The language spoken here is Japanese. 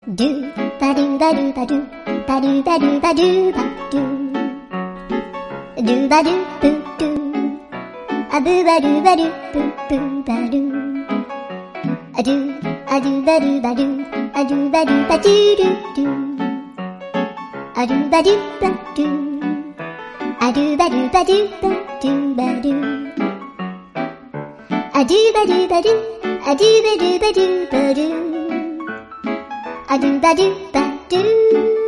ドゥバドゥバドゥバドゥバドゥバドゥバドゥバドゥドゥバドゥブドゥアブバドゥバドゥブブバドゥアドゥアドゥバドゥバドゥアドゥバドゥバドゥドゥドゥアドゥバドゥバドゥアドゥバドゥバドゥバドゥバドゥアドゥバドゥバドゥアドゥバドゥバドゥバドゥアドゥバドゥバドゥ